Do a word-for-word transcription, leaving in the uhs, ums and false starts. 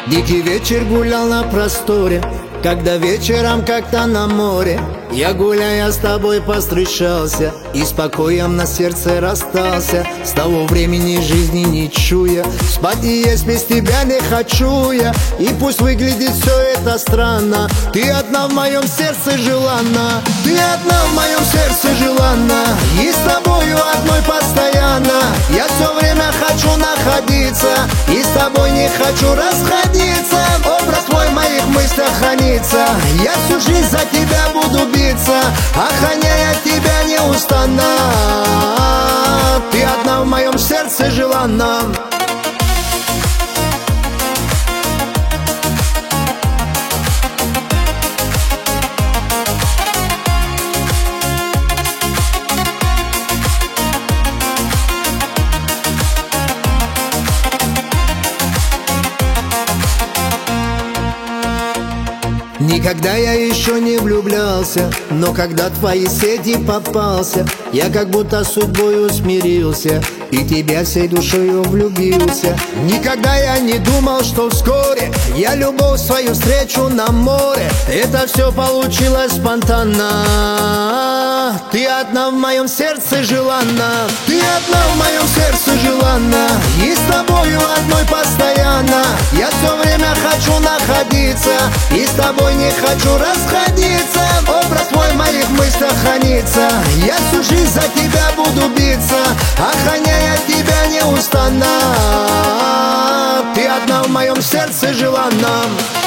Дикий вечер гулял на просторе, когда вечером как-то на море я, гуляя с тобой, повстречался и с покоем на сердце расстался. С того времени жизни не чуя, спать и есть без тебя не хочу я. И пусть выглядит все это странно, ты одна в моем сердце желанна. Ты одна в моем сердце желанна, и с тобою одной постоянно. Я все время хочу находиться, и с тобой не хочу расходиться. Образ твой в моих мыслях хранится, я всю жизнь за тебя буду биться, охраняя тебя неустанно. Ты одна в моем сердце желанна. Никогда я еще не влюблялся, но когда в твои сети попался, я как будто судьбою смирился и тебя всей душою влюбился. Никогда я не думал, что вскоре я любовь свою встречу на море. Это все получилось спонтанно. Ты одна в моем сердце желанна. Ты одна в моем сердце желанна, и с тобою одной постоянно. Я все время хочу находиться, и с тобой не хочу расходиться. Образ твой в моих мыслях хранится, я всю жизнь за тебя буду биться, охраняя тебя неустанно. Ты одна в моем сердце желанна.